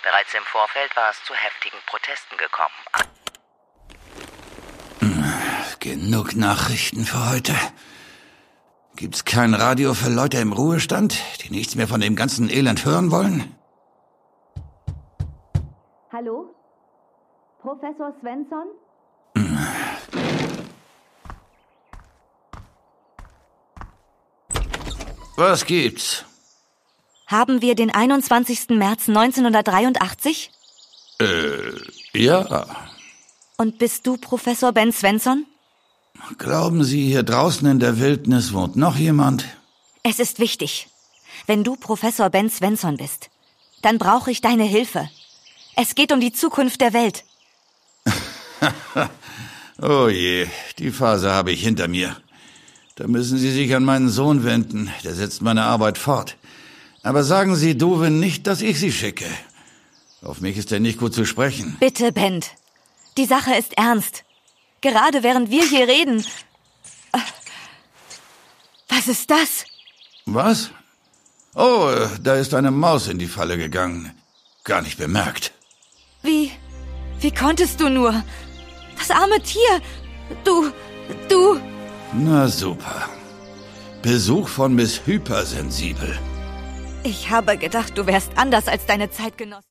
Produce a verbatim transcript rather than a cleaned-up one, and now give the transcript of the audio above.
Bereits im Vorfeld war es zu heftigen Protesten gekommen. Genug Nachrichten für heute. Gibt's kein Radio für Leute im Ruhestand, die nichts mehr von dem ganzen Elend hören wollen? Hallo? Professor Svensson? Was gibt's? Haben wir den einundzwanzigsten März neunzehnhundertdreiundachtzig? Äh, ja. Und bist du Professor Ben Svensson? Glauben Sie, hier draußen in der Wildnis wohnt noch jemand? Es ist wichtig. Wenn du Professor Ben Svensson bist, dann brauche ich deine Hilfe. Es geht um die Zukunft der Welt. Oh je, die Phase habe ich hinter mir. Da müssen Sie sich an meinen Sohn wenden, der setzt meine Arbeit fort. Aber sagen Sie Duwin nicht, dass ich Sie schicke. Auf mich ist er nicht gut zu sprechen. Bitte, Bent. Die Sache ist ernst. Gerade während wir hier reden... Was ist das? Was? Oh, da ist eine Maus in die Falle gegangen. Gar nicht bemerkt. Wie... Wie konntest du nur? Das arme Tier. Du... Du... Na super. Besuch von Miss Hypersensibel. Ich habe gedacht, du wärst anders als deine Zeitgenossen.